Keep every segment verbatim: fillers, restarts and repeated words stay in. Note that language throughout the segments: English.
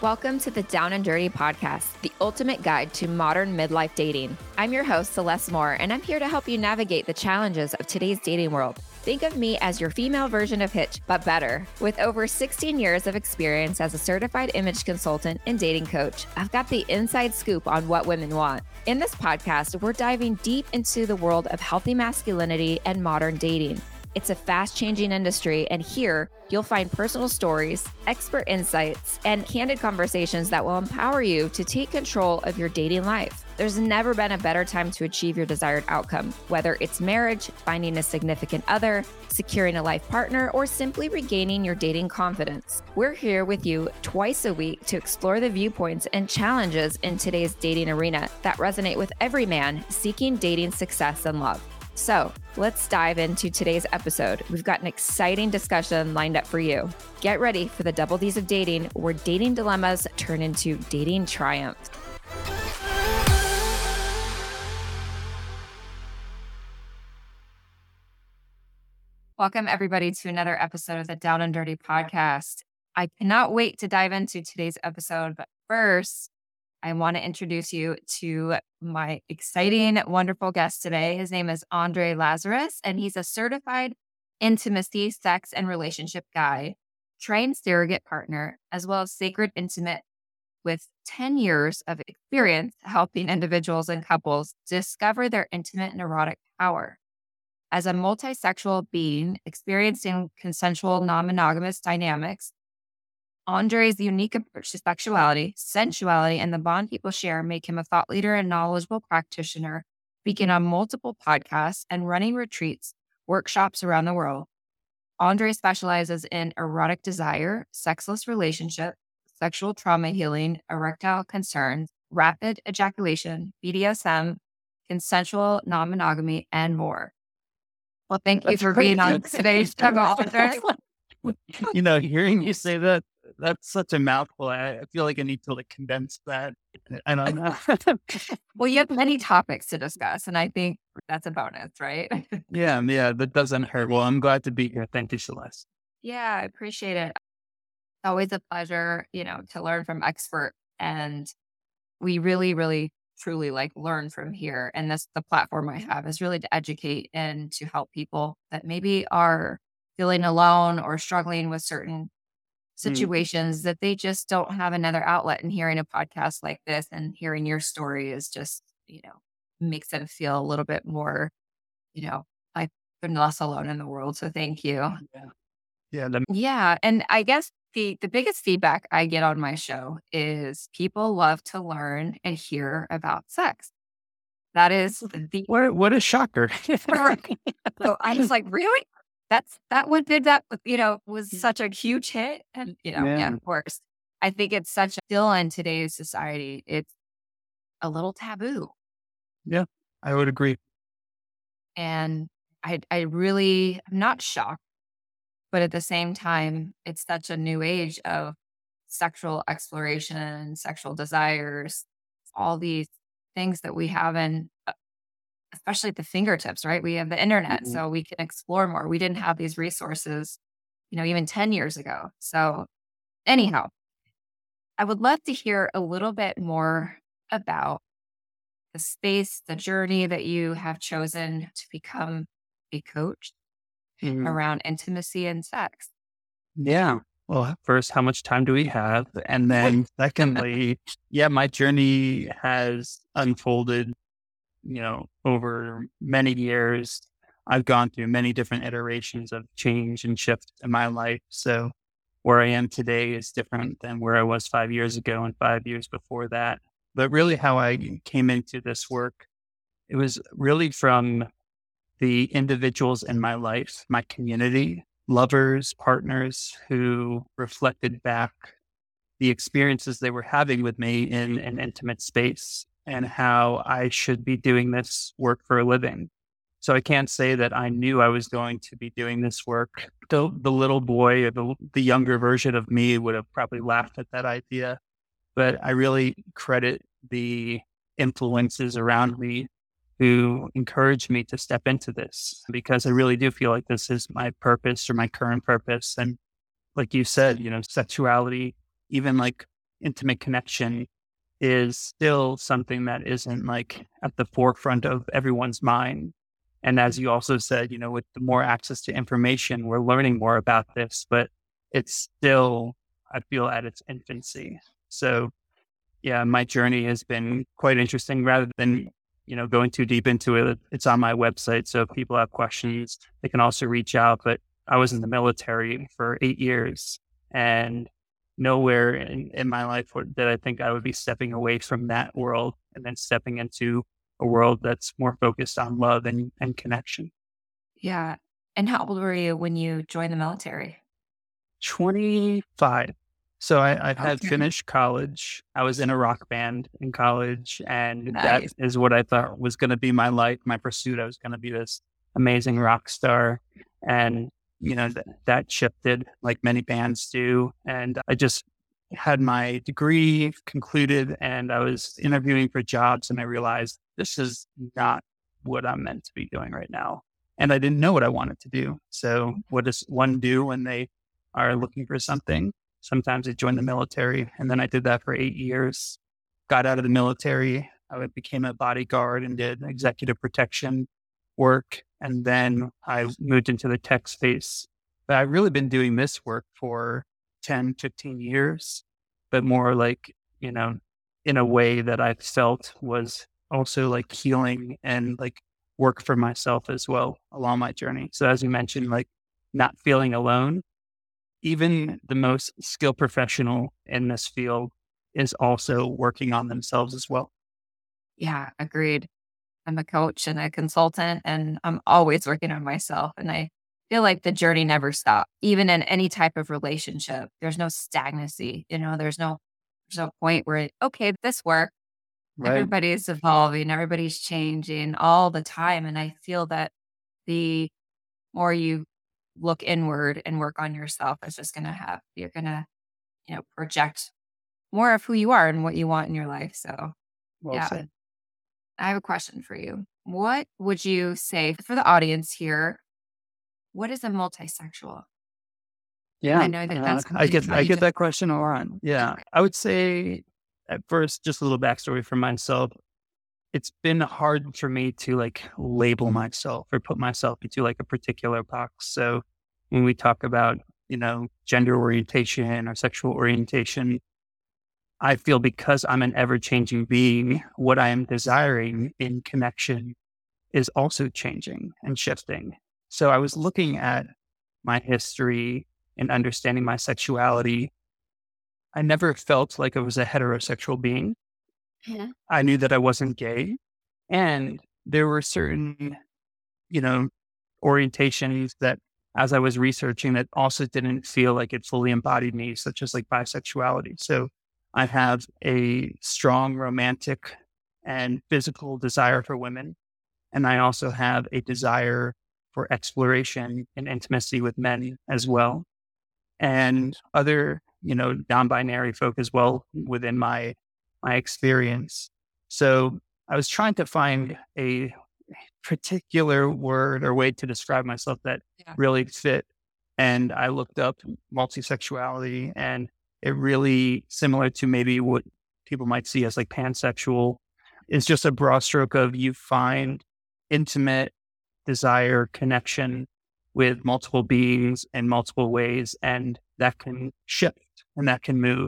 Welcome to the Down and Dirty Podcast, the ultimate guide to modern midlife dating. I'm your host, Celeste Moore, and I'm here to help you navigate the challenges of today's dating world. Think of me as your female version of Hitch, but better. With over sixteen years of experience as a certified image consultant and dating coach, I've got the inside scoop on what women want. In this podcast, we're diving deep into the world of healthy masculinity and modern dating. It's a fast-changing industry, and here you'll find personal stories, expert insights, and candid conversations that will empower you to take control of your dating life. There's never been a better time to achieve your desired outcome, whether it's marriage, finding a significant other, securing a life partner, or simply regaining your dating confidence. We're here with you twice a week to explore the viewpoints and challenges in today's dating arena that resonate with every man seeking dating success and love. So let's dive into today's episode. We've got an exciting discussion lined up for you. Get ready for the double D's of dating, where dating dilemmas turn into dating triumphs. Welcome, everybody, to another episode of the Down and Dirty Podcast. I cannot wait to dive into today's episode, but first, I want to introduce you to my exciting, wonderful guest today. His name is Andre Lazarus, and he's a certified intimacy, sex, and relationship guide, trained surrogate partner, as well as sacred intimate with ten years of experience helping individuals and couples discover their intimate and erotic power. As a multisexual being experiencing consensual non-monogamous dynamics, Andre's unique approach to sexuality, sensuality, and the bond people share make him a thought leader and knowledgeable practitioner, speaking on multiple podcasts and running retreats, workshops around the world. Andre specializes in erotic desire, sexless relationship, sexual trauma healing, erectile concerns, rapid ejaculation, B D S M, consensual non-monogamy, and more. Well, thank you That's for great. being on today's show, Andre. You know, hearing you say that, that's such a mouthful. I, I feel like I need to like condense that. I don't know. Well, you have many topics to discuss, and I think that's a bonus, right? yeah, yeah, that doesn't hurt. Well, I'm glad to be here. Thank you, Celeste. Yeah, I appreciate it. Always a pleasure, you know, to learn from expert, and we really, really, truly like learn from here. And this, the platform I have is really to educate and to help people that maybe are feeling alone or struggling with certain situations that they just don't have another outlet. And hearing a podcast like this and hearing your story is just, you know, makes them feel a little bit more, you know, like they're less alone in the world. So thank you. Yeah. Yeah. The, Yeah. And I guess the, the biggest feedback I get on my show is people love to learn and hear about sex. That is the what, what a shocker. So I was like, really? That's that what did that, you know, was such a huge hit. And, you know, yeah. yeah, of course. I think it's such a still in today's society, it's a little taboo. Yeah, I would agree. And I I really am not shocked, but at the same time, it's such a new age of sexual exploration, sexual desires, all these things that we have in especially at the fingertips, right? We have the internet, mm-hmm. so we can explore more. We didn't have these resources, you know, even ten years ago. So anyhow, I would love to hear a little bit more about the space, the journey that you have chosen to become a coach mm-hmm. around intimacy and sex. Yeah. Well, first, how much time do we have? And then secondly, yeah, my journey has unfolded, you know, over many years. I've gone through many different iterations of change and shift in my life. So where I am today is different than where I was five years ago and five years before that. But really how I came into this work, it was really from the individuals in my life, my community, lovers, partners who reflected back the experiences they were having with me in an intimate space, and how I should be doing this work for a living. So I can't say that I knew I was going to be doing this work. The, the little boy or the, the younger version of me would have probably laughed at that idea. But I really credit the influences around me who encouraged me to step into this, because I really do feel like this is my purpose or my current purpose. And like you said, you know, sexuality, even like intimate connection is still something that isn't like at the forefront of everyone's mind. And as you also said, you know, with the more access to information, we're learning more about this, but it's still, I feel, at its infancy. So yeah, my journey has been quite interesting. Rather than, you know, going too deep into it, it's on my website. So if people have questions, they can also reach out. But I was in the military for eight years and nowhere in, in my life did I think I would be stepping away from that world and then stepping into a world that's more focused on love and, and connection. Yeah. And how old were you when you joined the military? twenty-five. So I, I had Okay. finished college. I was in a rock band in college, and that Nice. is what I thought was going to be my life, my pursuit. I was going to be this amazing rock star. And, you know, th- that shifted like many bands do. And I just had my degree concluded and I was interviewing for jobs and I realized this is not what I'm meant to be doing right now. And I didn't know what I wanted to do. So what does one do when they are looking for something? Sometimes they join the military. And then I did that for eight years, got out of the military. I became a bodyguard and did executive protection work. And then I moved into the tech space. But I've really been doing this work for ten, fifteen years, but more like, you know, in a way that I felt was also like healing and like work for myself as well along my journey. So as you mentioned, like not feeling alone, even the most skilled professional in this field is also working on themselves as well. Yeah, agreed. I'm a coach and a consultant, and I'm always working on myself. And I feel like the journey never stops, even in any type of relationship. There's no stagnancy. You know, there's no there's no point where okay, this worked. Right. Everybody's evolving, everybody's changing all the time. And I feel that the more you look inward and work on yourself, it's just gonna have you're gonna, you know, project more of who you are and what you want in your life. So Well yeah. said. I have a question for you. What would you say for the audience here? What is a multisexual? I Yeah. know that Uh, that's I something get, that I you get just that question a lot. Yeah. I would say at first, just a little backstory for myself. It's been hard for me to like label myself or put myself into like a particular box. So when we talk about, you know, gender orientation or sexual orientation, I feel because I'm an ever changing being, what I am desiring in connection is also changing and shifting. So I was looking at my history and understanding my sexuality. I never felt like I was a heterosexual being. Yeah. I knew that I wasn't gay. And there were certain, you know, orientations that as I was researching that also didn't feel like it fully embodied me, such as like bisexuality. So I have a strong romantic and physical desire for women. And I also have a desire for exploration and intimacy with men as well. And other, you know, non-binary folk as well within my my experience. So I was trying to find a particular word or way to describe myself that Yeah. really fit. And I looked up multisexuality and it really similar to maybe what people might see as like pansexual is just a broad stroke of you find intimate desire, connection with multiple beings in multiple ways. And that can shift and that can move.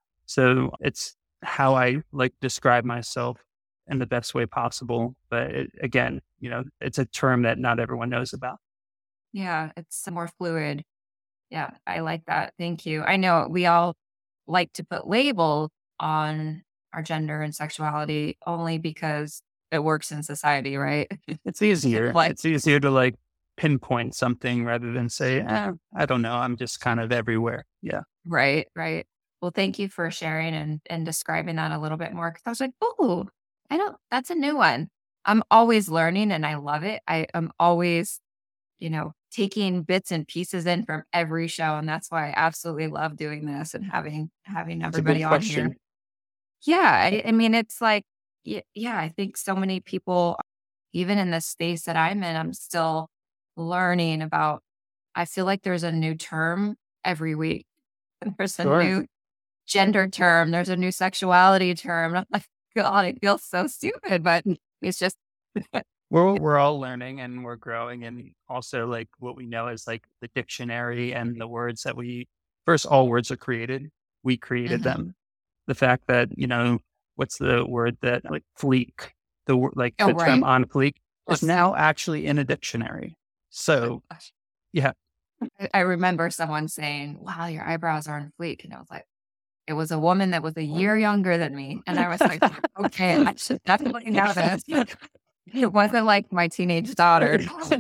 So it's how I like describe myself in the best way possible. But it, again, you know, it's a term that not everyone knows about. Yeah, it's more fluid. Yeah, I like that. Thank you. I know we all like to put labels on our gender and sexuality only because it works in society, right? It's easier. Like, It's easier to like pinpoint something rather than say, eh, I don't know. I'm just kind of everywhere. Yeah. right, right. Well, thank you for sharing and and describing that a little bit more because I was like, oh, I don't. That's a new one. I'm always learning and I love it. I am always, you know, taking bits and pieces in from every show, and that's why I absolutely love doing this and having having It's a good everybody on here. question. Yeah, I, I mean, it's like, yeah, yeah, I think so many people, even in the space that I'm in, I'm still learning about. I feel like there's a new term every week. There's a Sure. new gender term. There's a new sexuality term. I'm like, God, it feels so stupid, but it's just. We're we're all learning and we're growing, and also like what we know is like the dictionary and the words that we first all words are created. We created Mhm. them. The fact that, you know, what's the word that like fleek, the word like Oh, the term right. on fleek is Yes. now actually in a dictionary. So Gosh. yeah, I I remember someone saying, "Wow, your eyebrows are on fleek," and I was like, it was a woman that was a year younger than me, and I was like, "Okay, I should definitely know this." It wasn't like my teenage daughter.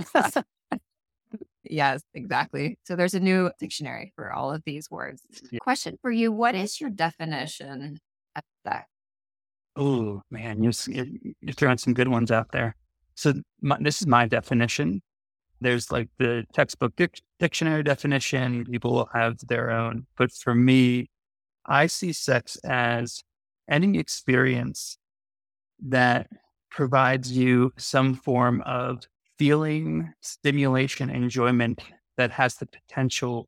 Yes, exactly. So there's a new dictionary for all of these words. Yeah. Question for you: what is your definition of sex? Oh man, you're s- you're you're throwing some good ones out there. So my, this is my definition. There's like the textbook dic- dictionary definition. People will have their own, but for me, I see sex as any experience that provides you some form of feeling, stimulation, enjoyment that has the potential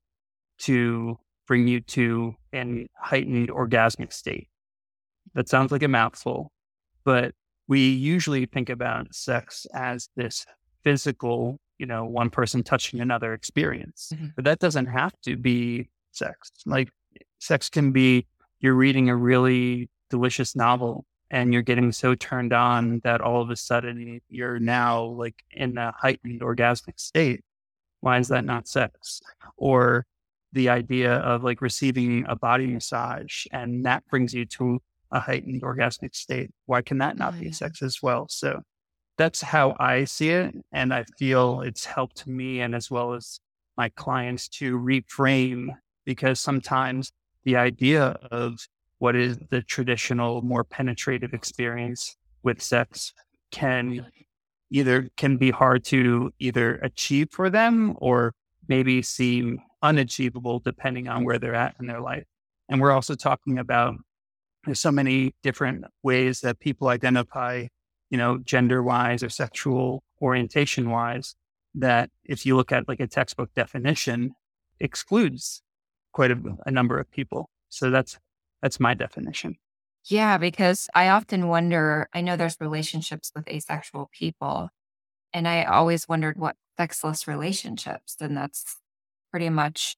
to bring you to an heightened orgasmic state. That sounds like a mouthful, but we usually think about sex as this physical, you know, one person touching another experience. Mhm. But that doesn't have to be sex. Like sex can be you're reading a really delicious novel and you're getting so turned on that all of a sudden you're now like in a heightened orgasmic state. Why is that not sex? Or the idea of like receiving a body massage and that brings you to a heightened orgasmic state. Why can that Oh, not be yeah. sex as well? So that's how I see it. And I feel it's helped me and as well as my clients to reframe because sometimes the idea of what is the traditional, more penetrative experience with sex can either can be hard to either achieve for them or maybe seem unachievable depending on where they're at in their life. And we're also talking about there's so many different ways that people identify, you know, gender wise or sexual orientation wise, that if you look at like a textbook definition, excludes quite a, a number of people. So that's that's my definition. Yeah, because I often wonder, I know there's relationships with asexual people, and I always wondered what sexless relationships, and that's pretty much,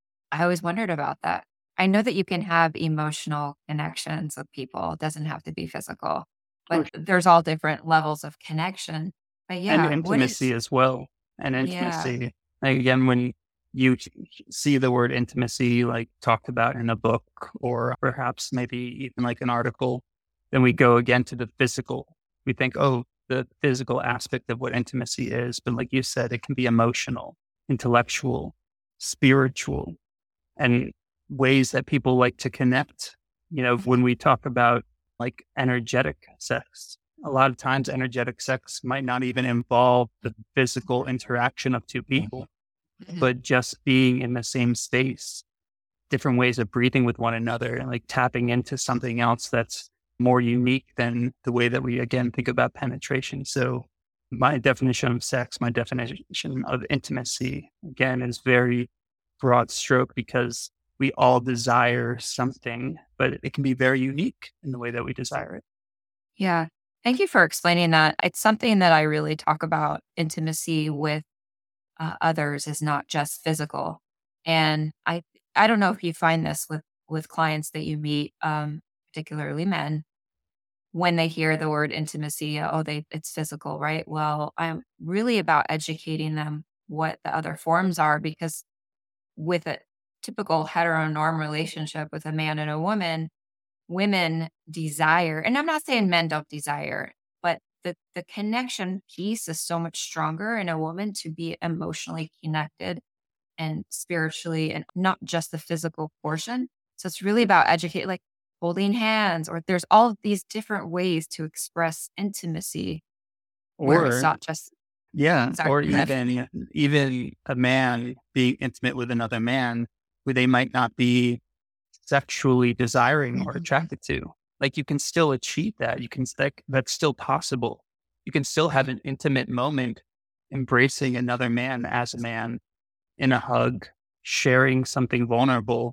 I always wondered about that. I know that you can have emotional connections with people. It doesn't have to be physical, but Sure. there's all different levels of connection. But And yeah, what intimacy is, as well. And yeah. intimacy. Like again, when you ch- see the word intimacy like talked about in a book or perhaps maybe even like an article, then we go again to the physical. We think, oh, the physical aspect of what intimacy is. But like you said, it can be emotional, intellectual, spiritual, and ways that people like to connect. You know, when we talk about like energetic sex, a lot of times energetic sex might not even involve the physical interaction of two people, Mhm. but just being in the same space, different ways of breathing with one another and like tapping into something else that's more unique than the way that we again think about penetration. So my definition of sex, my definition of intimacy, again, is very broad stroke because we all desire something, but it can be very unique in the way that we desire it. Yeah. Thank you for explaining that. It's something that I really talk about. Intimacy with uh, others is not just physical. And I I don't know if you find this with with clients that you meet, um, particularly men, when they hear the word intimacy, oh, they it's physical, right? Well, I'm really about educating them what the other forms are because with a typical heteronorm relationship with a man and a woman, women desire, and I'm not saying men don't desire, but the the connection piece is so much stronger in a woman to be emotionally connected and spiritually and not just the physical portion. So it's really about educate like holding hands, or there's all of these different ways to express intimacy where it's Or not just yeah, sorry. or Go ahead. even even a man being intimate with another man who they might not be sexually desiring or Mhm. attracted to. Like you can still achieve that. You can like that's still possible. You can still have Right. an intimate moment embracing another man as a man in a hug, sharing something vulnerable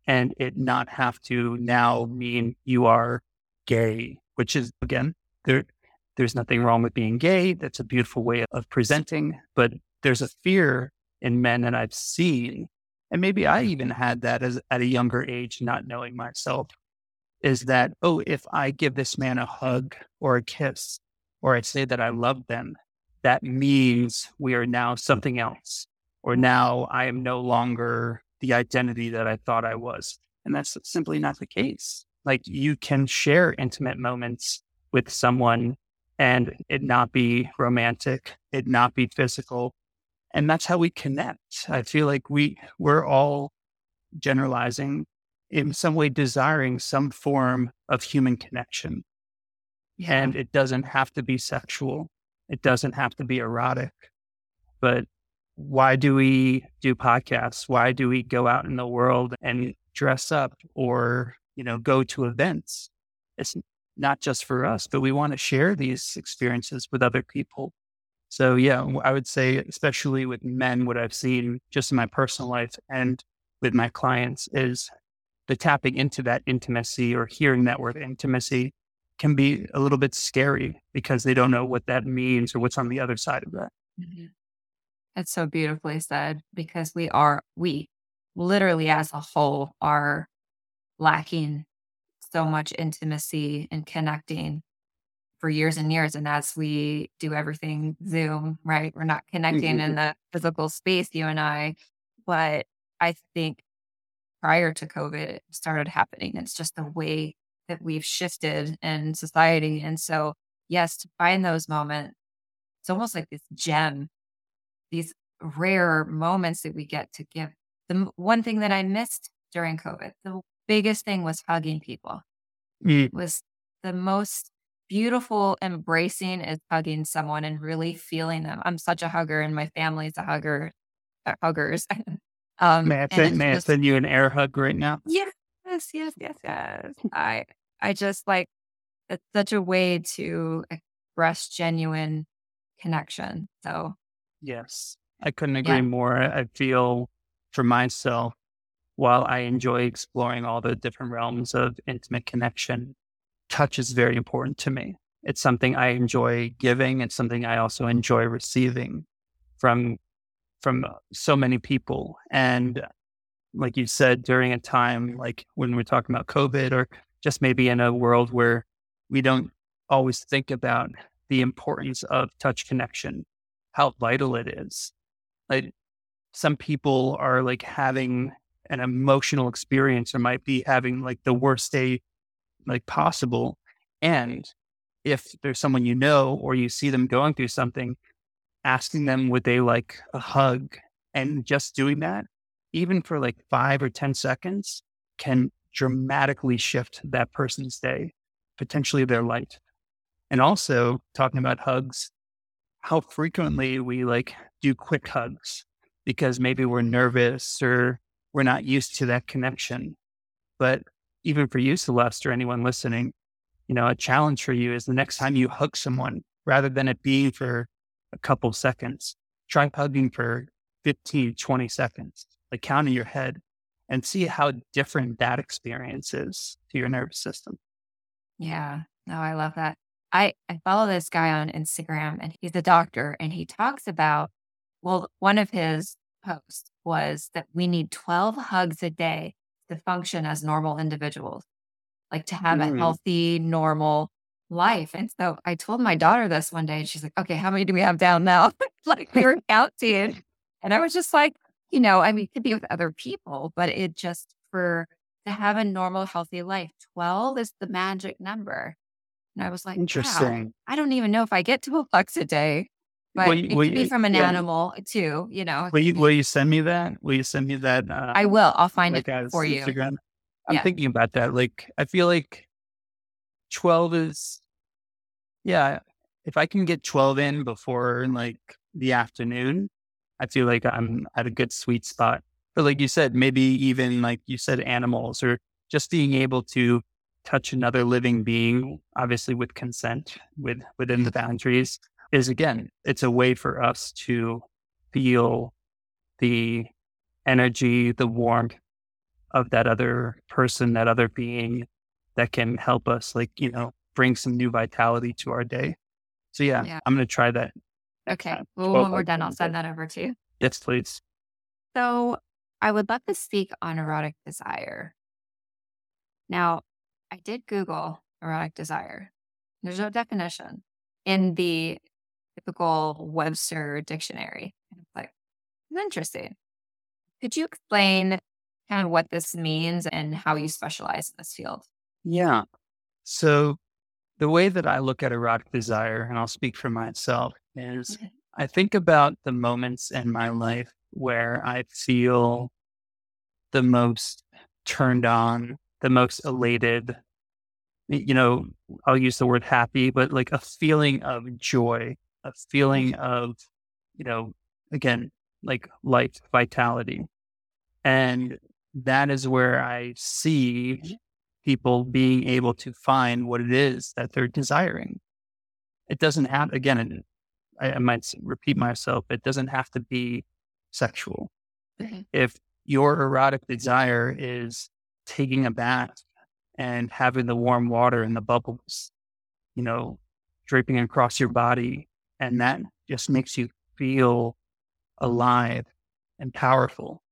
and it not have to now mean you are gay, which is, again, there, there's nothing wrong with being gay. That's a beautiful way of presenting, but there's a fear in men that I've seen, and maybe I even had that as at a younger age, not knowing myself, is that, oh, if I give this man a hug or a kiss, or I say that I love them, that means we are now something else, or now I am no longer the identity that I thought I was. And that's simply not the case. Like, you can share intimate moments with someone and it not be romantic, it not be physical. And that's how we connect. I feel like we, we're all generalizing, in some way desiring some form of human connection. Yeah. And it doesn't have to be sexual. It doesn't have to be erotic. But why do we do podcasts? Why do we go out in the world and dress up or, you know, go to events? It's not just for us, but we want to share these experiences with other people. So yeah, I would say, especially with men, what I've seen just in my personal life and with my clients is the tapping into that intimacy, or hearing that word intimacy, can be a little bit scary because they don't know what that means or what's on the other side of that. Mm-hmm. That's so beautifully said, because we are, we literally as a whole are lacking so much intimacy and connecting for years and years. And as we do everything Zoom, right? We're not connecting in the physical space, you and I. But I think prior to COVID, it started happening. It's just the way that we've shifted in society. And so, yes, to find those moments, it's almost like this gem, these rare moments that we get to give. The m- one thing that I missed during COVID, the biggest thing was hugging people. Mm. It was the most beautiful embracing is hugging someone and really feeling them. I'm such a hugger, and my family's a hugger, uh, huggers. um, May I, and send, it's may I just, send you an air hug right now? yes, yes, yes, yes. I, I just like, it's such a way to express genuine connection. So Yes, I couldn't agree yeah, more. I I feel for myself, while I enjoy exploring all the different realms of intimate connection, touch is very important to me. It's something I enjoy giving. It's something I also enjoy receiving from from uh, so many people. And like you said, during a time like when we're talking about COVID, or just maybe in a world where we don't always think about the importance of touch connection, how vital it is. Like, some people are like having an emotional experience, or might be having like the worst day like possible. And if there's someone you know, or you see them going through something, asking them would they like a hug, and just doing that, even for like five or ten seconds, can dramatically shift that person's day, potentially their life. And also, talking about hugs, how frequently we like do quick hugs because maybe we're nervous or we're not used to that connection. But even for you, Celeste, or anyone listening, you know, a challenge for you is the next time you hug someone, rather than it being for a couple seconds, try hugging for fifteen, twenty seconds, like count in your head, and see how different that experience is to your nervous system. yeah. No, I love that. I, I follow this guy on Instagram, and he's a doctor, and he talks about, well, one of his posts was that we need twelve hugs a day to function as normal individuals, like to have a Mm, healthy, normal life. And so I told my daughter this one day, and she's like, okay, how many do we have down now? Like, we were counting. And I was just like, you know, I mean, it could be with other people, but it just for to have a normal, healthy life, twelve is the magic number. And I was like, wow, interesting. I don't even know if I get twelve bucks a day, Will but you, it will could be you, from an yeah, animal too, you know, it will could you, will be, you send me that? Will you send me that? Uh, I will, I'll find it like as for you. Instagram? I'm Yeah. thinking about that. Like, I feel like twelve is, yeah, if I can get twelve in before like the afternoon, I feel like I'm at a good sweet spot. But like you said, maybe even like you said, animals, or just being able to touch another living being, obviously with consent, with within the boundaries, is, again, it's a way for us to feel the energy, the warmth of that other person, that other being that can help us, like, you know, bring some new vitality to our day. So yeah, Yeah. I'm going to try that next Okay. time. Well, Well, when we're like, done, I'll send that over to you. yes, please. So I would love to speak on erotic desire. Now, I did Google erotic desire. There's no definition in the typical Webster dictionary. And it's like, it's interesting. Could you explain kind of what this means and how you specialize in this field? Yeah. So the way that I look at erotic desire, and I'll speak for myself, is Mhm. I think about the moments in my life where I feel the most turned on, the most elated. You know, I'll use the word happy, but like a feeling of joy, a feeling of, you know, again, like life, vitality. And that is where I see people being able to find what it is that they're desiring. It doesn't have, again, it- I, I might s- repeat myself, it doesn't have to be sexual. Mhm. If your erotic desire is taking a bath and having the warm water and the bubbles, you know, draping across your body, and that just makes you feel alive and powerful,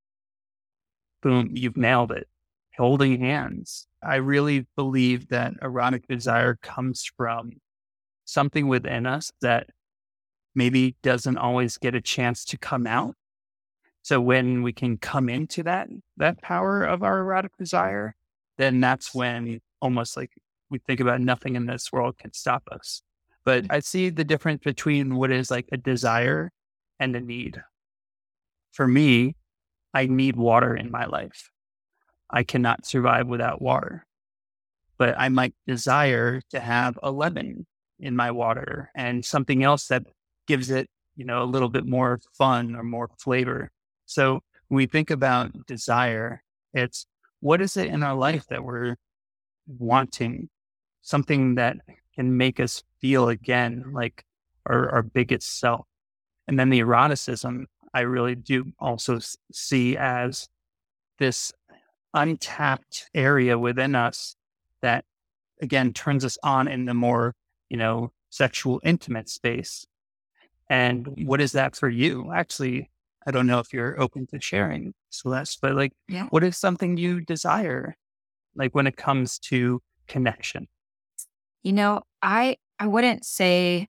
boom, you've nailed it. Holding hands. I really believe that erotic desire comes from something within us that maybe doesn't always get a chance to come out. So when we can come into that that power of our erotic desire, then that's when almost like we think about nothing in this world can stop us. But I see the difference between what is like a desire and a need. For me, I need water in my life. I cannot survive without water. But I might desire to have a lemon in my water and something else that gives it, you know, a little bit more fun or more flavor. So when we think about desire, it's what is it in our life that we're wanting, something that can make us feel again like our, our biggest self. And then the eroticism, I really do also s- see as this untapped area within us that again turns us on in the more, you know, sexual intimate space. And what is that for you? Actually, I don't know if you're open to sharing, Celeste, but like, Yeah. what is something you desire, like when it comes to connection? You know, I I wouldn't say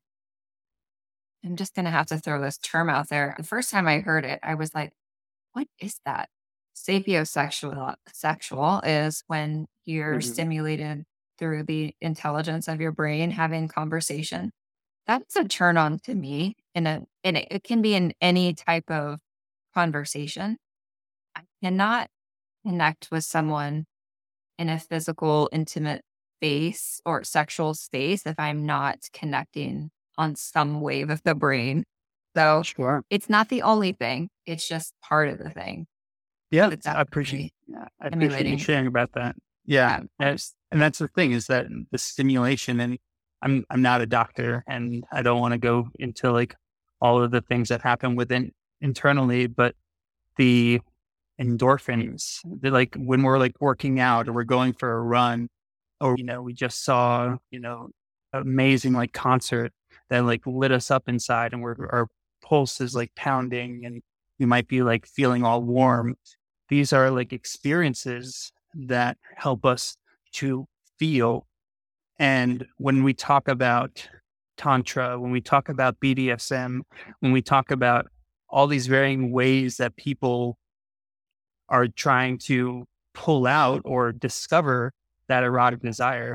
I'm just gonna have to throw this term out there. The first time I heard it, I was like, what is that? Sapiosexual sexual is when you're Mhm. stimulated through the intelligence of your brain having conversation. That's a turn on to me in a and it, it can be in any type of conversation. I cannot connect with someone in a physical, intimate space or sexual space if I'm not connecting on some wave of the brain. So Sure. it's not the only thing. It's just part of the thing. Yeah, It's I appreciate. absolutely Yeah, I appreciate you stimulating. sharing about that. Yeah, Yeah, of and, course. and that's the thing is that the stimulation, and I'm I'm not a doctor, and I don't want to go into like all of the things that happen within internally, but the endorphins, they're like when we're like working out or we're going for a run, or you know, we just saw you know amazing like concert that like lit us up inside, and we're our pulse is like pounding, and we might be like feeling all warm. These are like experiences that help us to feel. And when we talk about Tantra, when we talk about B D S M, when we talk about all these varying ways that people are trying to pull out or discover that erotic desire,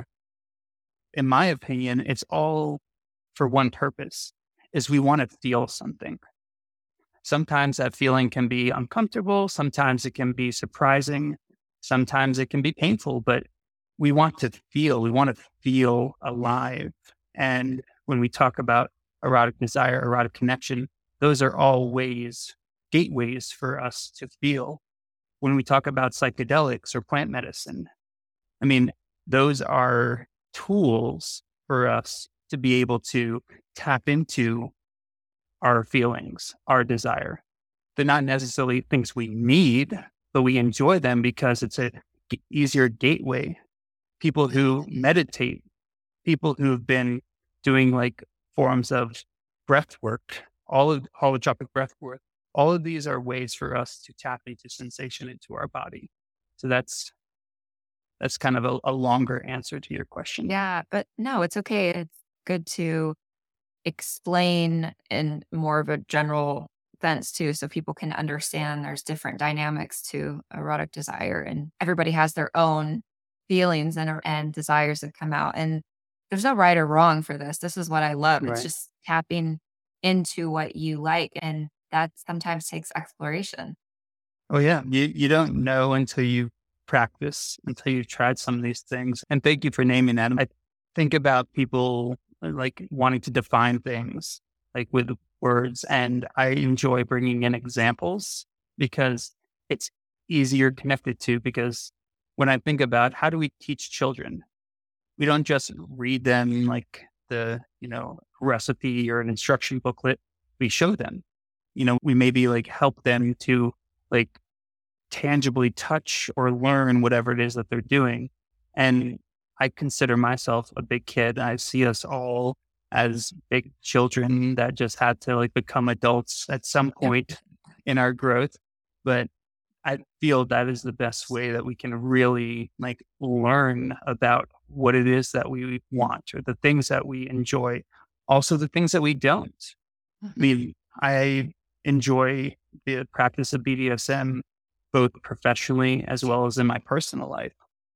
in my opinion, it's all for one purpose is we want to feel something. Sometimes that feeling can be uncomfortable. Sometimes it can be surprising. Sometimes it can be painful, but we want to feel, we want to feel alive. And when we talk about erotic desire, erotic connection, those are all ways, gateways for us to feel. When we talk about psychedelics or plant medicine, I mean, those are tools for us to be able to tap into our feelings, our desire. They're not necessarily things we need, but we enjoy them because it's a g- easier gateway. People who meditate, people who've been doing like forms of breath work, all of holotropic breath work, all of these are ways for us to tap into sensation into our body. So that's that's kind of a, a longer answer to your question. Yeah, but no, it's okay. It's good to explain in more of a general sense too, so people can understand there's different dynamics to erotic desire, and everybody has their own feelings and and desires that come out. And there's no right or wrong for this. This is what I love. It's Right. just tapping into what you like, and that sometimes takes exploration. Oh yeah. You you don't know until you practice, until you've tried some of these things. And thank you for naming that. I think about people uh, like wanting to define things like with words, and I enjoy bringing in examples because it's easier connected to. Because when I think about how do we teach children, we don't just read them like the, you know, recipe or an instruction booklet. We show them, you know, we maybe like help them to like tangibly touch or learn whatever it is that they're doing. And I consider myself a big kid. I see us all as big children that just had to like become adults at some Yep. point in our growth. But I feel that is the best way that we can really like learn about what it is that we want or the things that we enjoy. Also the things that we don't. I mean, I enjoy the practice of B D S M both professionally as well as in my personal life.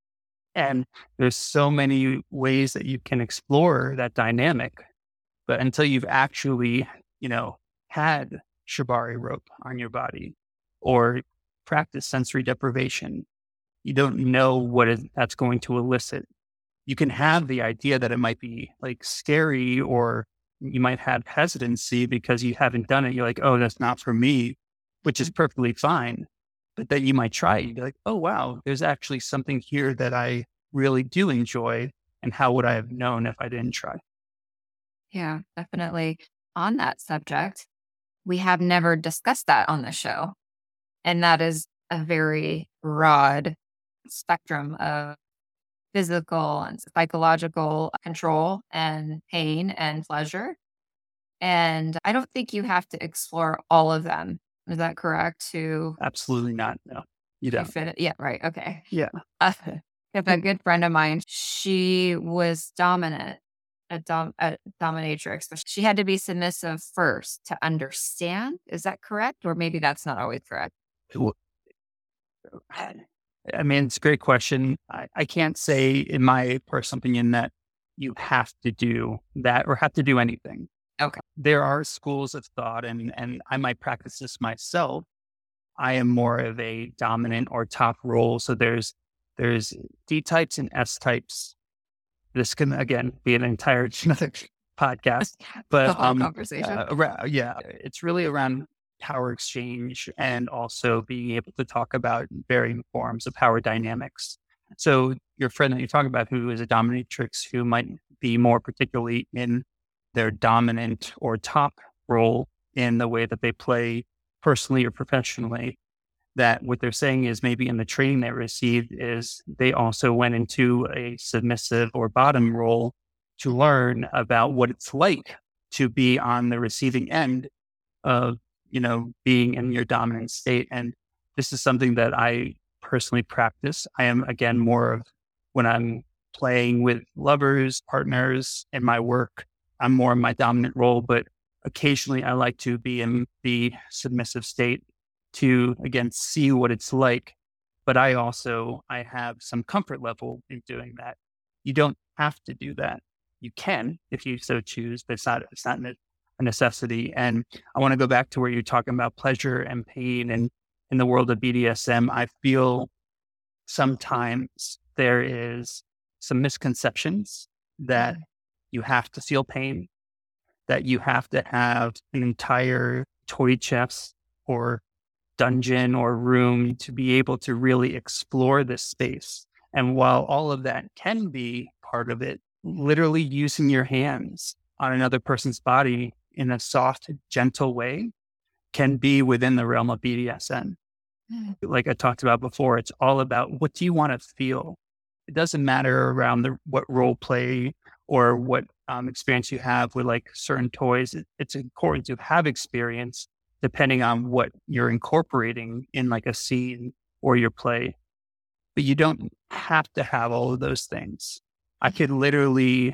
And there's so many ways that you can explore that dynamic. But until you've actually, you know, had shibari rope on your body or practice sensory deprivation, you don't know what is, that's going to elicit. You can have the idea that it might be like scary, or you might have hesitancy because you haven't done it. You're like, oh, that's not for me, which is perfectly fine. But then you might try it. You'd be like, oh, wow, there's actually something here that I really do enjoy. And how would I have known if I didn't try? Yeah, definitely. On that subject, we have never discussed that on the show. And that is a very broad spectrum of physical and psychological control and pain and pleasure. And I don't think you have to explore all of them. Is that correct? To Absolutely not. No, you to don't. fit it? Yeah, right. Okay. Yeah. Uh, if a good friend of mine, she was dominant, a, dom- a dominatrix, but she had to be submissive first to understand. Is that correct? Or maybe that's not always correct. Well, I mean, it's a great question. I, I can't say, in my personal opinion, that you have to do that or have to do anything. Okay. There are schools of thought, and and I might practice this myself. I am more of a dominant or top role. So there's there's D types and S types. This can again be an entire another podcast, The but whole um, conversation. uh, ara- yeah, it's really around power exchange and also being able to talk about varying forms of power dynamics. So your friend that you're talking about, who is a dominatrix, who might be more particularly in their dominant or top role in the way that they play personally or professionally, that what they're saying is maybe in the training they received is they also went into a submissive or bottom role to learn about what it's like to be on the receiving end of, you know, being in your dominant state. And this is something that I personally practice. I am, again, more of when I'm playing with lovers, partners in my work, I'm more in my dominant role, but occasionally I like to be in the submissive state to, again, see what it's like. But I also, I have some comfort level in doing that. You don't have to do that. You can, if you so choose, but it's not, it's not a necessity. And I want to go back to where you're talking about pleasure and pain. And in the world of B D S M, I feel sometimes there is some misconceptions that you have to feel pain, that you have to have an entire toy chest or dungeon or room to be able to really explore this space. And while all of that can be part of it, literally using your hands on another person's body in a soft, gentle way can be within the realm of B D S M. Like I talked about before, it's all about what do you want to feel? It doesn't matter around the what role play or what um, experience you have with like certain toys. It, it's important to have experience depending on what you're incorporating in like a scene or your play. But you don't have to have all of those things. I could literally,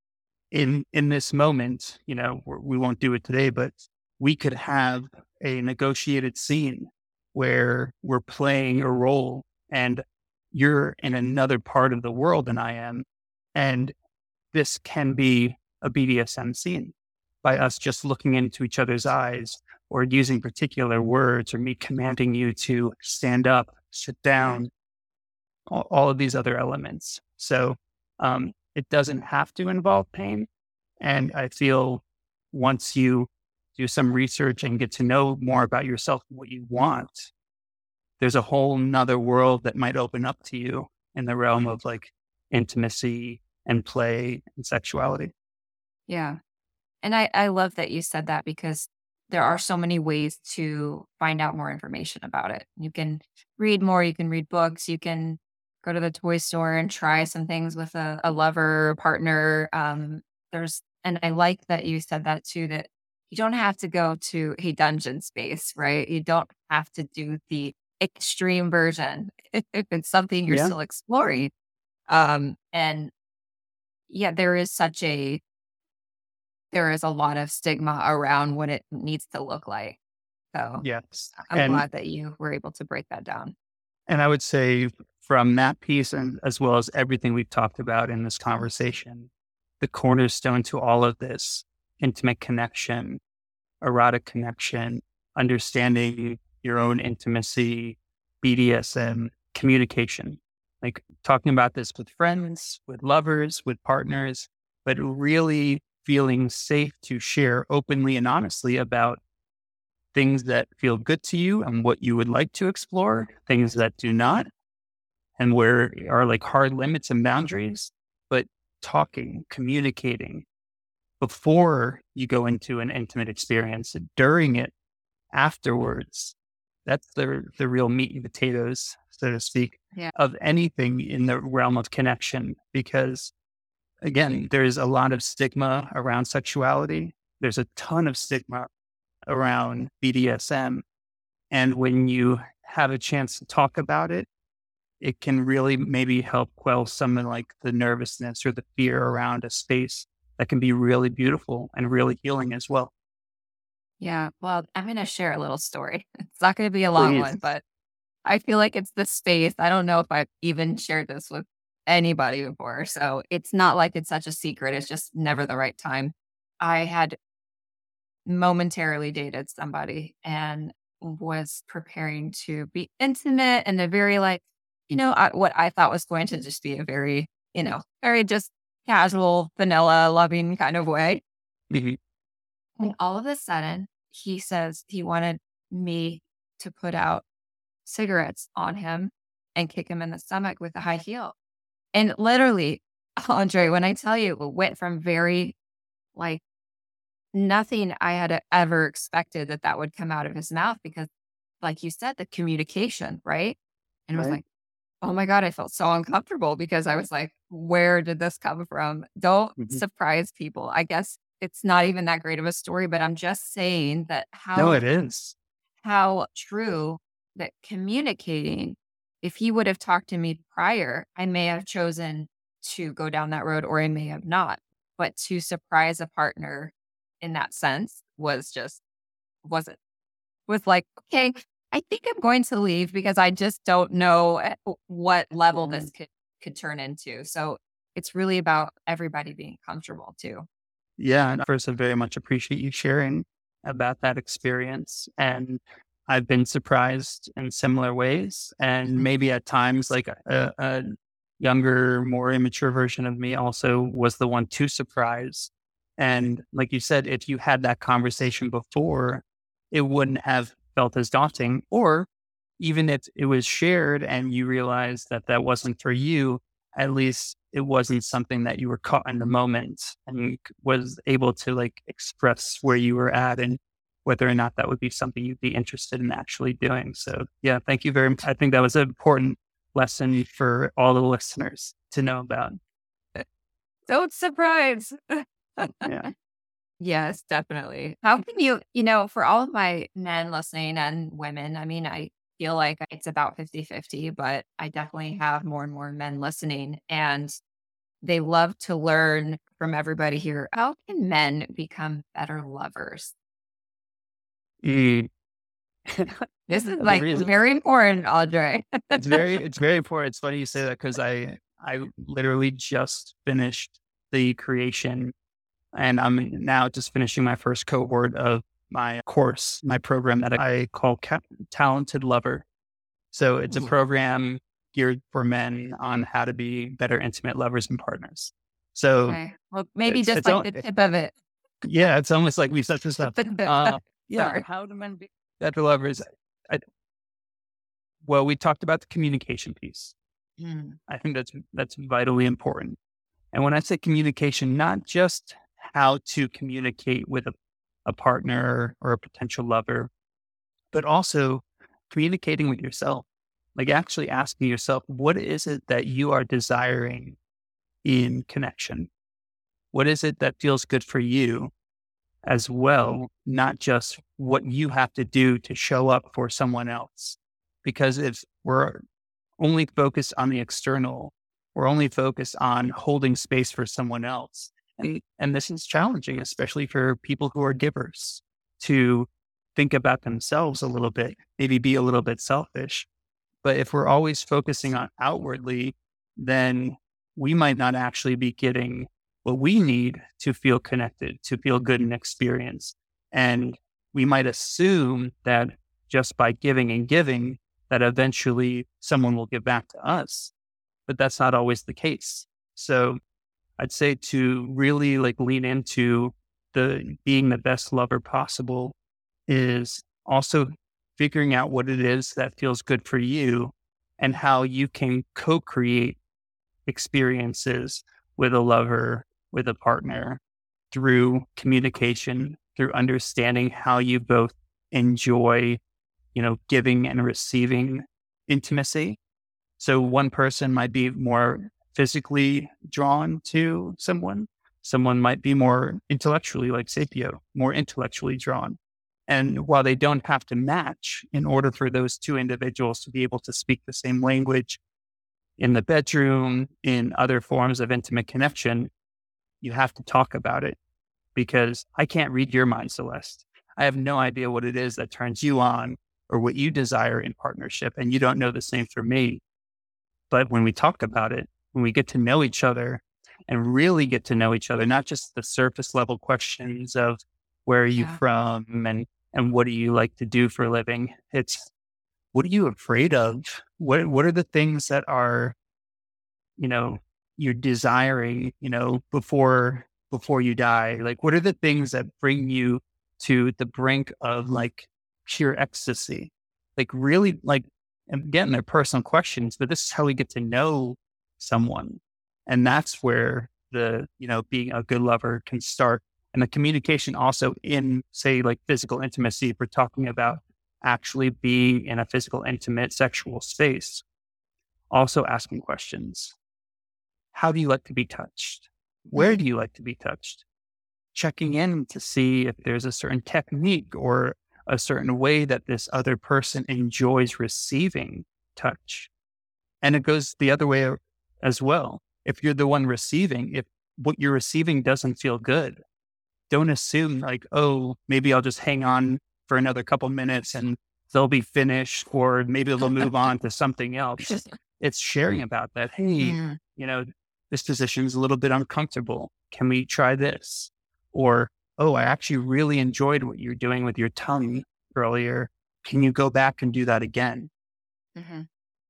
in in this moment, you know, we're, we won't do it today, but we could have a negotiated scene where we're playing a role and you're in another part of the world than I am. And this can be a B D S M scene by us just looking into each other's eyes or using particular words or me commanding you to stand up, sit down, all, all of these other elements. So um, it doesn't have to involve pain. And I feel once you do some research and get to know more about yourself and what you want, there's a whole nother world that might open up to you in the realm of like intimacy and play and sexuality. Yeah. And I, I love that you said that because there are so many ways to find out more information about it. You can read more, you can read books, you can go to the toy store and try some things with a, a lover or partner. Um, there's, and I like that you said that too, that you don't have to go to a dungeon space, right? You don't have to do the extreme version if it's something you're Yeah. still exploring. Um, and yeah, there is such a, there is a lot of stigma around what it needs to look like. So Yes. I'm And glad that you were able to break that down. and I would say from that piece and as well as everything we've talked about in this conversation, the cornerstone to all of this intimate connection, erotic connection, understanding your own intimacy, B D S M, communication, like talking about this with friends, with lovers, with partners, but really feeling safe to share openly and honestly about things that feel good to you and what you would like to explore, things that do not, and where are like hard limits and boundaries, but talking, communicating before you go into an intimate experience, during it, afterwards. That's the the real meat and potatoes, so to speak, Yeah. of anything in the realm of connection. Because again, there's a lot of stigma around sexuality. There's a ton of stigma around B D S M. And when you have a chance to talk about it, it can really maybe help quell some of like the nervousness or the fear around a space that can be really beautiful and really healing as well. Yeah. Well, I'm going to share a little story. It's not going to be a long Please. one, but I feel like it's the space. I don't know if I've even shared this with anybody before. So it's not like it's such a secret. It's just never the right time. I had momentarily dated somebody and was preparing to be intimate in a very like, you know, I, what I thought was going to just be a very, you know, very just casual, vanilla, loving kind of way. Mhm. And all of a sudden, he says he wanted me to put out cigarettes on him and kick him in the stomach with a high heel. And literally, Andre, when I tell you, it went from very like nothing I had ever expected that that would come out of his mouth because, like you said, the communication, right? And it was Right. like, oh my God, I felt so uncomfortable because I was like, where did this come from? Don't Mhm. surprise people. I guess it's not even that great of a story, but I'm just saying that No, how it is. how true that communicating, if he would have talked to me prior, I may have chosen to go down that road or I may have not. But to surprise a partner in that sense was just wasn't was like, okay, I think I'm going to leave because I just don't know at what level this could could turn into. So it's really about everybody being comfortable too. Yeah. And first, I very much appreciate you sharing about that experience. And I've been surprised in similar ways. And maybe at times, like a, a younger, more immature version of me also was the one to surprise. And like you said, if you had that conversation before, it wouldn't have felt as daunting. Or even if it was shared and you realized that that wasn't for you, at least it wasn't something that you were caught in the moment and was able to like express where you were at and whether or not that would be something you'd be interested in actually doing. So yeah, thank you very much. I think that was an important lesson for all the listeners to know about. Don't surprise. Yeah. Yes, definitely. How can you, you know, for all of my men listening and women, I mean, I feel like it's about fifty-fifty, but I definitely have more and more men listening and they love to learn from everybody here. How can men become better lovers? Mm. This is The like reason- very important, Audrey. it's very it's very important. It's funny you say that because I I literally just finished the creation, and I'm now just finishing my first cohort of my course, my program that I call Ca- Talented Lover. So it's a program geared for men on how to be better intimate lovers and partners. So Okay. Well, maybe it's, just it's like al- the tip of it. yeah, it's almost like we set this up. Uh, yeah, Sorry. how do men be better lovers? I, well, we talked about the communication piece. Mm. I think that's that's vitally important. And when I say communication, not just how to communicate with a, a partner or a potential lover, but also communicating with yourself. Like actually asking yourself, what is it that you are desiring in connection? What is it that feels good for you as well? Not just what you have to do to show up for someone else. Because if we're only focused on the external, we're only focused on holding space for someone else. And, and this is challenging, especially for people who are givers, to think about themselves a little bit, maybe be a little bit selfish. But if we're always focusing on outwardly, then we might not actually be getting what we need to feel connected, to feel good and experience. And we might assume that just by giving and giving, that eventually someone will give back to us. But that's not always the case. So I'd say to really like lean into the being the best lover possible is also figuring out what it is that feels good for you and how you can co-create experiences with a lover, with a partner through communication, through understanding how you both enjoy, you know, giving and receiving intimacy. So one person might be more physically drawn to someone. Someone might be more intellectually, like Sapio, more intellectually drawn. And while they don't have to match in order for those two individuals to be able to speak the same language in the bedroom, in other forms of intimate connection, you have to talk about it because I can't read your mind, Celeste. I have no idea what it is that turns you on or what you desire in partnership. And you don't know the same for me. But when we talk about it, when we get to know each other and really get to know each other, not just the surface level questions of where are you Yeah. from and, and what do you like to do for a living? It's what are you afraid of? What what are the things that are, you know, you're desiring, you know, before before you die? Like what are the things that bring you to the brink of like pure ecstasy? Like really like and again, they're personal questions, but this is how we get to know someone. And that's where the, you know, being a good lover can start. And the communication also in, say, like physical intimacy, if we're talking about actually being in a physical, intimate, sexual space, also asking questions. How do you like to be touched? Where do you like to be touched? Checking in to see if there's a certain technique or a certain way that this other person enjoys receiving touch. And it goes the other way as well. If you're the one receiving, if what you're receiving doesn't feel good, don't assume like, oh, maybe I'll just hang on for another couple minutes and they'll be finished, or maybe they'll move on to something else. It's sharing about that. Hey, Mm. you know, this position is a little bit uncomfortable. Can we try this? Or, oh, I actually really enjoyed what you're doing with your tongue earlier. Can you go back and do that again? Mm-hmm.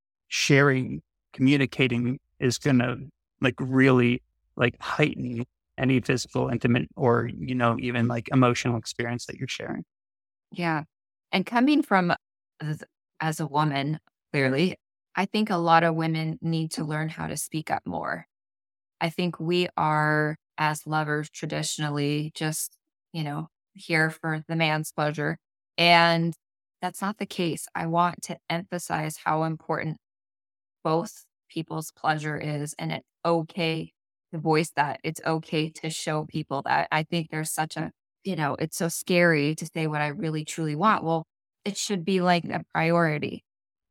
Sharing, communicating is going to like really like heighten any physical, intimate, or, you know, even like emotional experience that you're sharing. Yeah. And coming from as, as a woman, clearly, I think a lot of women need to learn how to speak up more. I think we are, as lovers, traditionally just, you know, here for the man's pleasure. And that's not the case. I want to emphasize how important both people's pleasure is, and it's okay to voice that. It's okay to show people that. I think there's such a, you know, it's so scary to say what I really truly want. Well, it should be like a priority.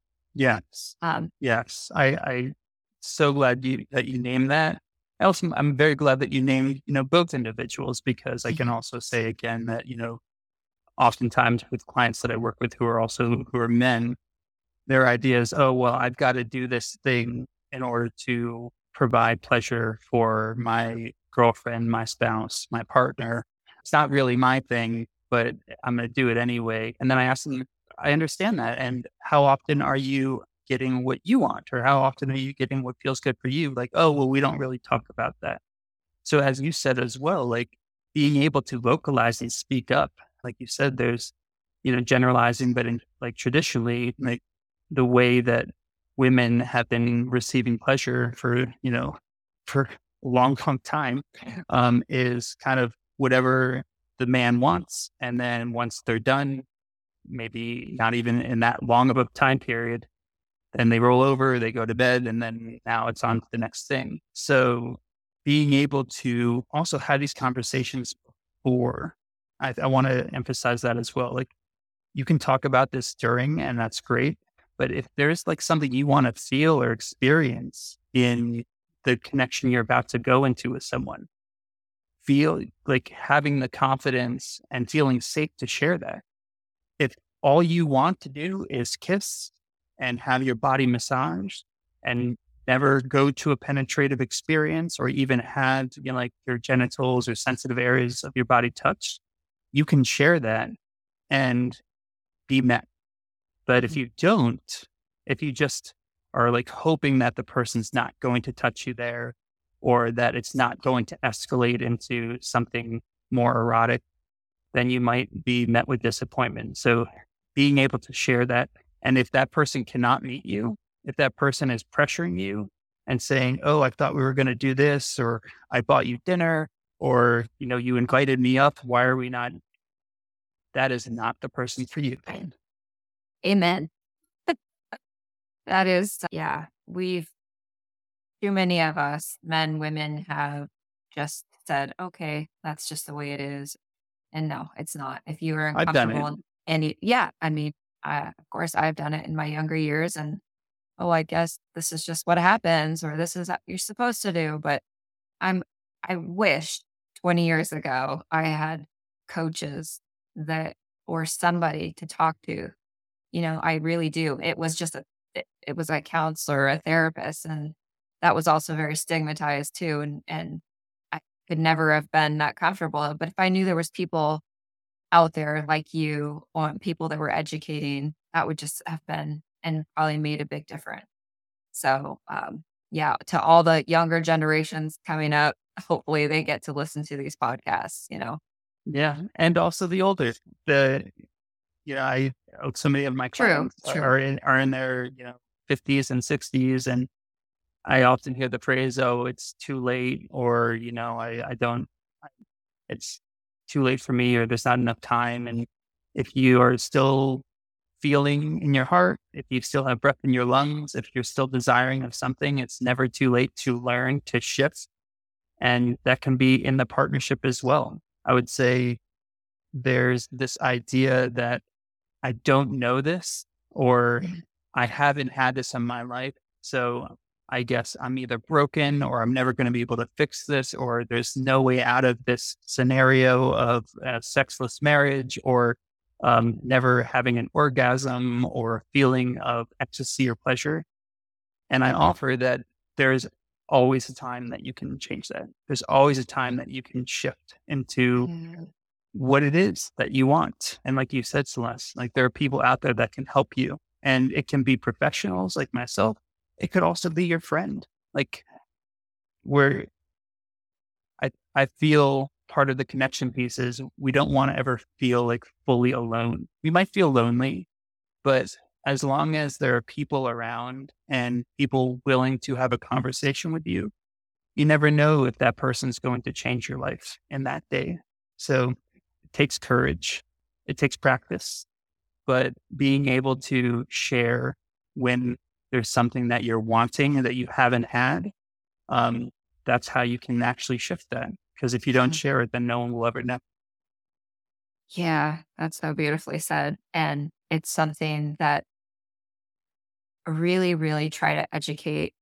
Yes. Um, Yes. I, I so glad you, that you named that. I also, I'm very glad that you named, you know, both individuals, because I can also say again that, you know, oftentimes with clients that I work with who are also, who are men, their idea is, oh, well, I've got to do this thing in order to provide pleasure for my girlfriend, my spouse, my partner. It's not really my thing, but I'm going to do it anyway. And then I ask them, I understand that. And how often are you getting what you want? Or how often are you getting what feels good for you? Like, oh, well, we don't really talk about that. So as you said as well, like being able to vocalize and speak up, like you said, there's, you know, generalizing, but in like traditionally, like the way that women have been receiving pleasure for, you know, for a long, long time, um, is kind of whatever the man wants. And then once they're done, maybe not even in that long of a time period, then they roll over, they go to bed, and then now it's on to the next thing. So being able to also have these conversations before, I, I want to emphasize that as well. Like you can talk about this during, and that's great. But if there's like something you want to feel or experience in the connection you're about to go into with someone, feel like having the confidence and feeling safe to share that. If all you want to do is kiss and have your body massaged and never go to a penetrative experience or even had, you know, like your genitals or sensitive areas of your body touched, you can share that and be met. But if you don't, if you just are like hoping that the person's not going to touch you there, or that it's not going to escalate into something more erotic, then you might be met with disappointment. So being able to share that. And if that person cannot meet you, if that person is pressuring you and saying, oh, I thought we were going to do this, or I bought you dinner, or, you know, you invited me up, why are we not? That is not the person for you. Amen. That is, yeah, we've, too many of us, men, women, have just said, okay, that's just the way it is. And no, it's not. If you are I've done it. uncomfortable, and, and you, yeah, I mean, I, of course, I've done it in my younger years. And oh, I guess this is just what happens, or this is what you're supposed to do. But I'm, I wish twenty years ago I had coaches that, or somebody to talk to. You know, I really do. It was just a, it, it was a counselor, a therapist, and that was also very stigmatized too. And, and I could never have been that comfortable. But if I knew there was people out there like you, or people that were educating, that would just have been, and probably made a big difference. So, um, yeah, to all the younger generations coming up, hopefully they get to listen to these podcasts, you know? Yeah. And also the older, the, you know, I, so many of my True, clients true. are in, are in their, you know, fifties and sixties. And I often hear the phrase, oh, it's too late, or, you know, I, I don't, it's too late for me, or there's not enough time. And if you are still feeling in your heart, if you still have breath in your lungs, if you're still desiring of something, it's never too late to learn to shift. And that can be in the partnership as well. I would say there's this idea that I don't know this, or I haven't had this in my life. So I guess I'm either broken, or I'm never going to be able to fix this, or there's no way out of this scenario of a sexless marriage, or um, never having an orgasm or a feeling of ecstasy or pleasure. And I offer that there's always a time that you can change that. There's always a time that you can shift into Mm. what it is that you want. And like you said, Celeste, like there are people out there that can help you, and it can be professionals like myself. It could also be your friend. Like where I, I feel part of the connection piece is we don't want to ever feel like fully alone. We might feel lonely, but as long as there are people around and people willing to have a conversation with you, you never know if that person's going to change your life in that day. So takes courage. It takes practice, but being able to share when there's something that you're wanting and that you haven't had, um, that's how you can actually shift that. Because if you don't share it, then no one will ever know. Yeah, that's so beautifully said. And it's something that really, really try to educate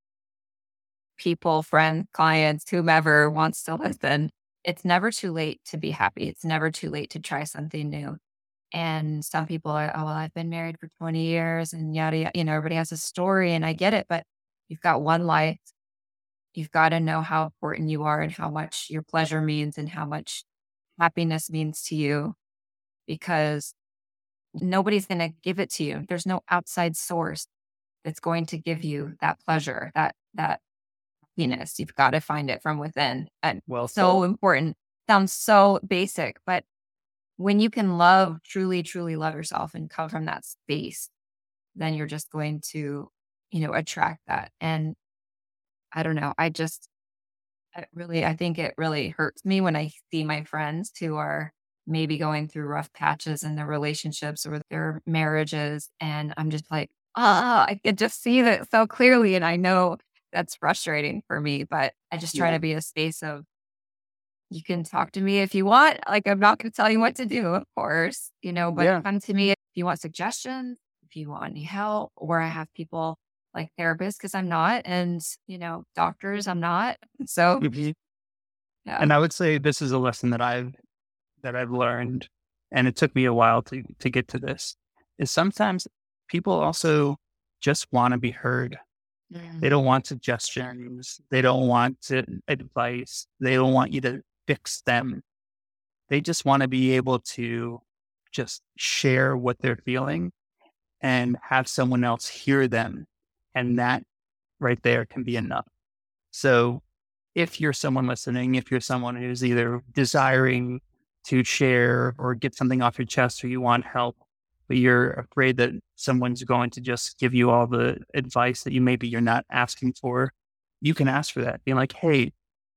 people, friends, clients, whomever wants to listen. It's never too late to be happy. It's never too late to try something new. And some people are, oh, well, I've been married for twenty years and yada, yada. You know, everybody has a story and I get it, but you've got one life. You've got to know how important you are and how much your pleasure means and how much happiness means to you because nobody's going to give it to you. There's no outside source that's going to give you that pleasure, that, that happiness. You've got to find it from within. And Well so said. important. Sounds so basic, but when you can love, truly, truly love yourself and come from that space, then you're just going to, you know, attract that. And I don't know. I just I really, I think it really hurts me when I see my friends who are maybe going through rough patches in their relationships or their marriages. And I'm just like, ah, I could just see that so clearly. And I know that's frustrating for me, but I just try Yeah. to be a space of, you can talk to me if you want. Like, I'm not going to tell you what to do, of course, you know, but Yeah. come to me if you want suggestions, if you want any help, or I have people like therapists because I'm not, and, you know, doctors, I'm not. So, Mhm. yeah. And I would say this is a lesson that I've that I've learned, and it took me a while to to get to this, is sometimes people also just want to be heard. Mm. They don't want suggestions. They don't want to, advice. They don't want you to fix them. They just want to be able to just share what they're feeling and have someone else hear them. And that right there can be enough. So if you're someone listening, if you're someone who's either desiring to share or get something off your chest or you want help, but you're afraid that someone's going to just give you all the advice that you maybe you're not asking for, you can ask for that. Being like, hey,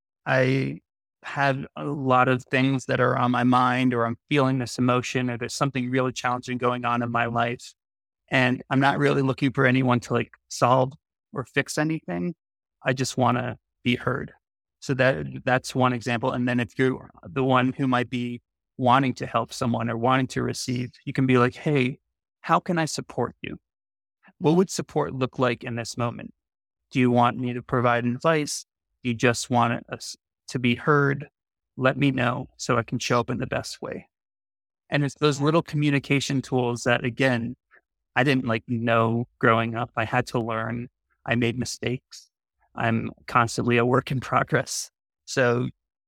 I had a lot of things that are on my mind, or I'm feeling this emotion, or there's something really challenging going on in my life. And I'm not really looking for anyone to like solve or fix anything. I just want to be heard. So that that's one example. And then if you're the one who might be wanting to help someone or wanting to receive, you can be like, hey, how can I support you? What would support look like in this moment? Do you want me to provide advice? Do you just want us to be heard? Let me know so I can show up in the best way. And it's those little communication tools that, again, I didn't like know growing up. I had to learn. I made mistakes. I'm constantly a work in progress. So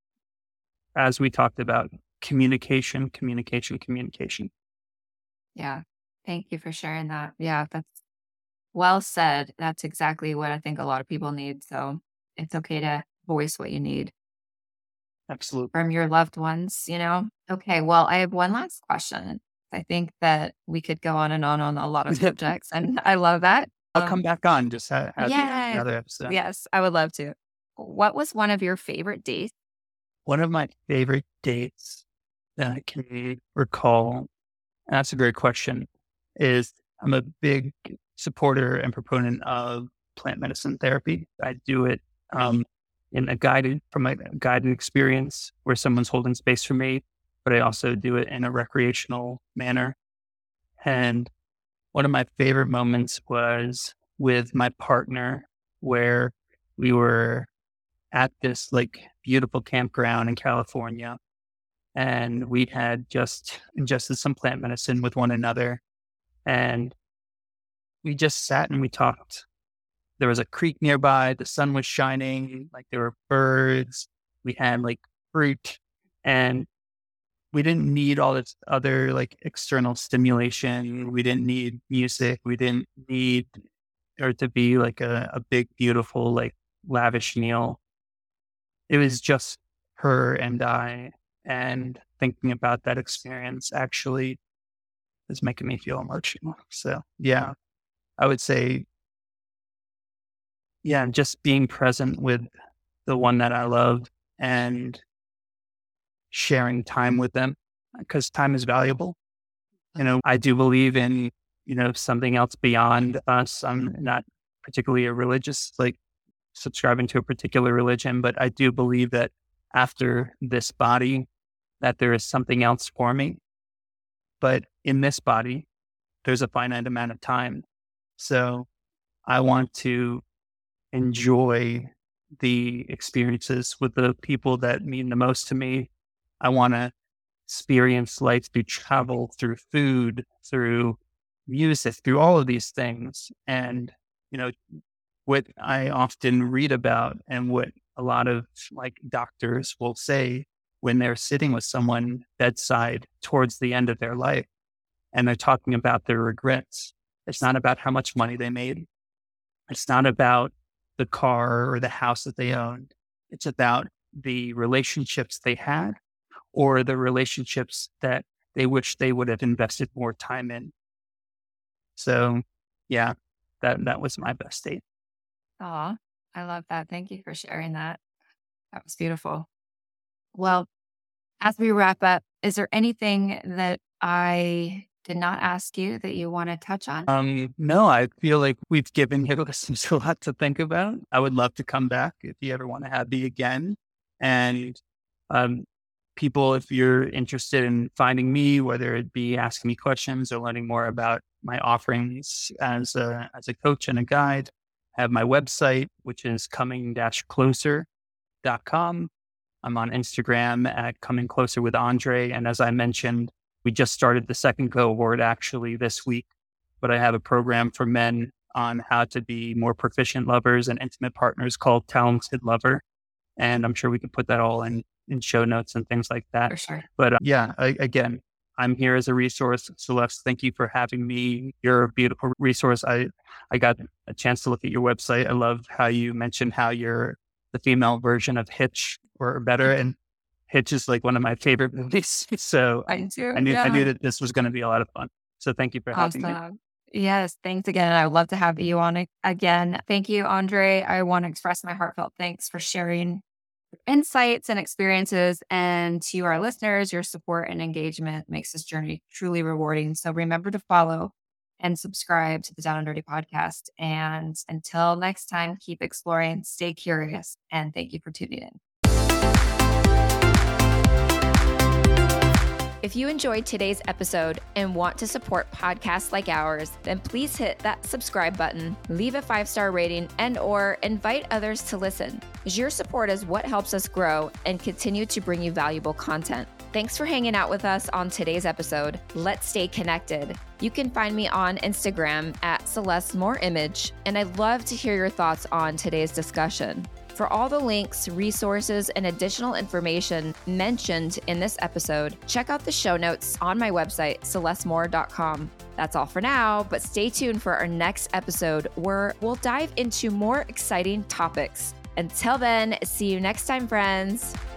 as we talked about, communication, communication, communication. Yeah. Thank you for sharing that. Yeah, that's well said. That's exactly what I think a lot of people need. So it's okay to voice what you need Absolutely. from your loved ones, you know? Okay. Well, I have one last question. I think that we could go on and on on a lot of subjects, and I love that. I'll Um, come back on. Just have, have yeah. another episode. Yes, I would love to. What was one of your favorite dates? One of my favorite dates that I can recall, and that's a great question, is I'm a big supporter and proponent of plant medicine therapy. I do it um, in a guided, from a guided experience where someone's holding space for me, but I also do it in a recreational manner. And one of my favorite moments was with my partner, where we were at this like beautiful campground in California, and we had just ingested some plant medicine with one another, and we just sat and we talked. There was a creek nearby, the sun was shining, like there were birds, we had like fruit, and we didn't need all this other like external stimulation. We didn't need music. We didn't need or to be like a, a big, beautiful, like lavish meal. It was just her and I. And thinking about that experience actually is making me feel emotional. So yeah, I would say, yeah, just being present with the one that I love and sharing time with them because time is valuable. You know, I do believe in, you know, something else beyond us. I'm not particularly a religious, like subscribing to a particular religion, but I do believe that after this body, that there is something else for me. But in this body, there's a finite amount of time. So I want to enjoy the experiences with the people that mean the most to me. I want to experience life through travel, through food, through music, through all of these things. And, you know, what I often read about and what a lot of like doctors will say when they're sitting with someone bedside towards the end of their life and they're talking about their regrets. It's not about how much money they made. It's not about the car or the house that they owned. It's about the relationships they had or the relationships that they wish they would have invested more time in. So yeah, that, that was my best date. Aw, I love that. Thank you for sharing that. That was beautiful. Well, as we wrap up, is there anything that I did not ask you that you want to touch on? Um, no, I feel like we've given your listeners a lot to think about. I would love to come back if you ever want to have me again. And um, people, if you're interested in finding me, whether it be asking me questions or learning more about my offerings as a, as a coach and a guide, I have my website, which is coming closer dot com. I'm on Instagram at Coming Closer with Andre. And as I mentioned, we just started the second cohort actually this week, but I have a program for men on how to be more proficient lovers and intimate partners called Talented Lover. And I'm sure we can put that all in, in show notes and things like that. For sure. But uh, yeah, I, again, I'm here as a resource. Celeste, thank you for having me. You're a beautiful resource. I, I got a chance to look at your website. I love how you mentioned how you're the female version of Hitch or better. And Hitch is like one of my favorite movies. So I do. I knew, yeah. I knew that this was going to be a lot of fun. So thank you for having Awesome. me. Yes, thanks again. I would love to have you on it again. Thank you, Andre. I want to express my heartfelt thanks for sharing insights and experiences. And to our listeners, your support and engagement makes this journey truly rewarding. So remember to follow and subscribe to the Down and Dirty podcast. And until next time, keep exploring, stay curious, and thank you for tuning in. If you enjoyed today's episode and want to support podcasts like ours, then please hit that subscribe button, leave a five-star rating, and or invite others to listen. Your support is what helps us grow and continue to bring you valuable content. Thanks for hanging out with us on today's episode. Let's stay connected. You can find me on Instagram at Celeste Moore Image, and I'd love to hear your thoughts on today's discussion. For all the links, resources, and additional information mentioned in this episode, check out the show notes on my website, celeste moore dot com. That's all for now, but stay tuned for our next episode where we'll dive into more exciting topics. Until then, see you next time, friends.